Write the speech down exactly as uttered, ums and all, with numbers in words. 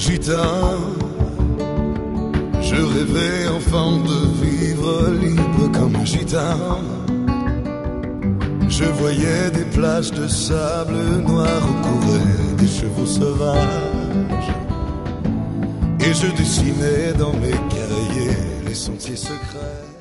gitan. Je rêvais enfant de vivre libre comme un gitan. Je voyais des plages de sable noir où couraient des chevaux sauvages. Et je dessinais dans mes cahiers les sentiers secrets